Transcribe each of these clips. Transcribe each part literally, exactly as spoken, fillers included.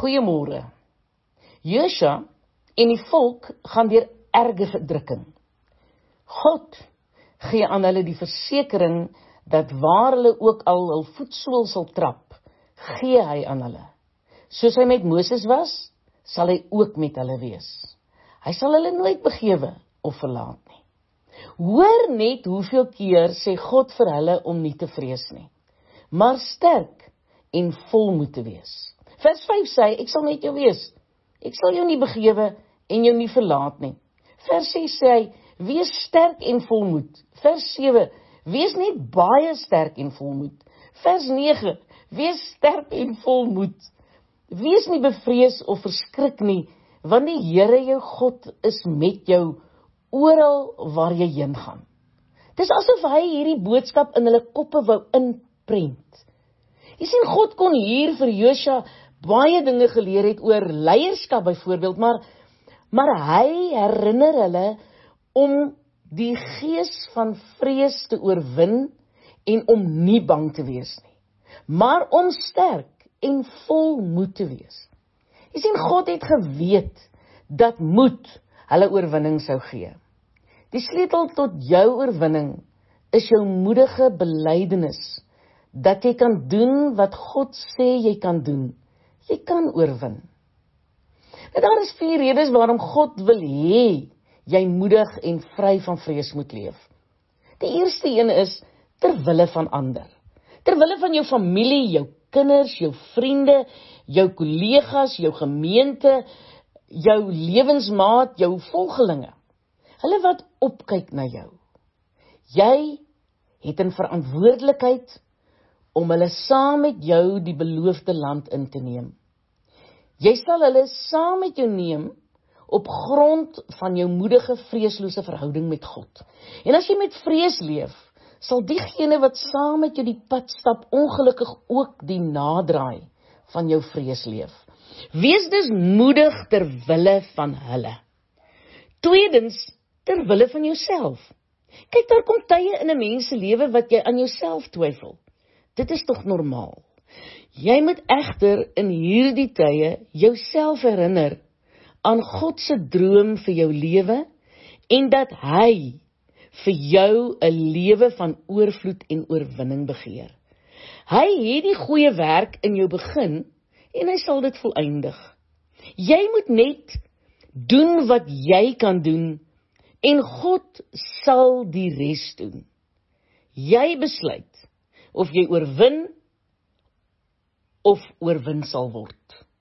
Goeiemôre. Josua en die volk gaan deur erge verdrukking. God gee aan hulle die versekering dat waar hulle ook al hul voetsool sal trap, gee hy aan hulle. Soos hy met Moses was, sal hy ook met hulle wees. Hy sal hulle nooit begewe of verlaat nie. Hoor net hoeveel keer sê God vir hulle om nie te vrees nie, maar sterk en volmoed te wees. Vers vyf sê hy, ek sal met jou wees. Ek sal jou nie begewe en jou nie verlaat nie. Vers ses sê hy, wees sterk en volmoed. Vers sewe, wees net baie sterk en volmoed. Vers nege, wees sterk en volmoed. Wees nie bevrees of verskrik nie, want die Here jou God is met jou oral waar jy heen gaan. Dis asof hy hierdie boodskap in hulle koppe wou inprent. Jy sien, God kon hier vir Josua baie dinge geleer het oor leierskap byvoorbeeld, maar, maar hy herinner hulle om die gees van vrees te oorwin en om nie bang te wees nie, maar om sterk en vol moed te wees. Jy sien, God het geweet dat moed hulle oorwinning sou gee. Die sleutel tot jou oorwinning is jou moedige belydenis, dat jy kan doen wat God sê jy kan doen. Jy kan oorwin. En daar is vier redes waarom God wil hê jy moedig en vry van vrees moet leef. Die eerste een is terwille van ander. Terwille van jou familie, jou kinders, jou vriende, jou kollegas, jou gemeente, jou lewensmaat, jou volgelinge. Hulle wat opkyk na jou. Jy het 'n verantwoordelikheid om hulle saam met jou die beloofde land in te neem. Jy sal hulle saam met jou neem op grond van jou moedige, vreeslose verhouding met God. En as jy met vrees leef, sal diegene wat saam met jou die pad stap, ongelukkig ook die nadraai van jou vrees leef. Wees dus moedig ter wille van hulle. Tweedens, ter wille van jouself. Kyk, daar kom tye in 'n mens se lewe wat jy aan jouself twyfel. Dit is tog normaal. Jy moet egter in hierdie tye jouself herinner aan God se droom vir jou lewe en dat hy vir jou 'n lewe van oorvloed en oorwinning begeer. Hy het die goeie werk in jou begin en hy sal dit volëindig. Jy moet net doen wat jy kan doen en God sal die res doen. Jy besluit of jy oorwin of oorwin sal word.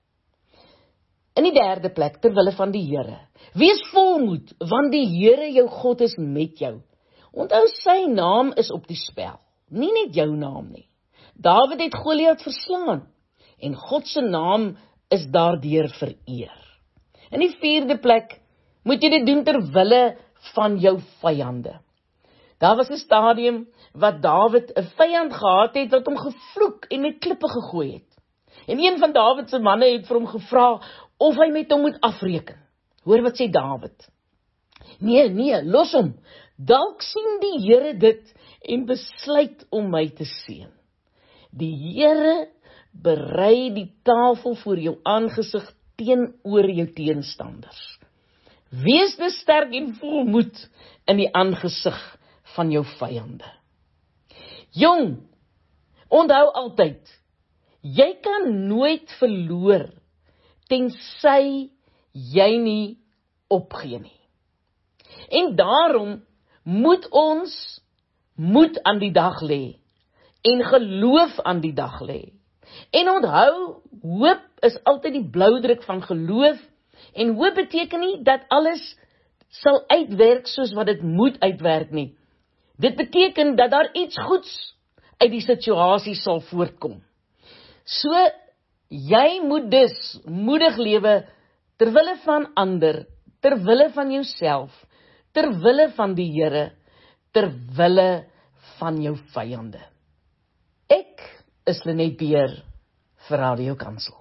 In die derde plek, ter wille van die Here. Wees volmoed, want die Here jou God is met jou. Onthou, sy naam is op die spel, nie net jou naam nie. Dawid het Goliat verslaan, en God se naam is daardeur vereer. In die vierde plek, moet jy dit doen ter wille van jou vyande. Daar was 'n stadium wat Dawid 'n vyand gehad het wat hom gevloek en met klippe gegooi het. En een van Dawid se manne het vir hom gevra of hy met hom moet afreken. Hoor wat sê Dawid? Nee, nee, los hom. Dalk sien die Here dit en besluit om my te seën. Die Here berei die tafel voor jou aangesig teenoor jou teenstanders. Wees dus sterk en volmoed in die aangesig van jou vyande. Jong, onthou altyd, jy kan nooit verloor tensy jy nie opgee nie. En daarom moet ons moed aan die dag lê en geloof aan die dag lê. En onthou, hoop is altyd die bloudruk van geloof en hoop beteken nie dat alles sal uitwerk soos wat dit moet uitwerk nie. Dit beteken dat daar iets goeds uit die situasie sal voortkom. So, jy moet dus moedig lewe ter wille van ander, ter wille van jouself, ter wille van die Here, ter wille van jou vyande. Ek is Lenet Beer vir Radio Kansel.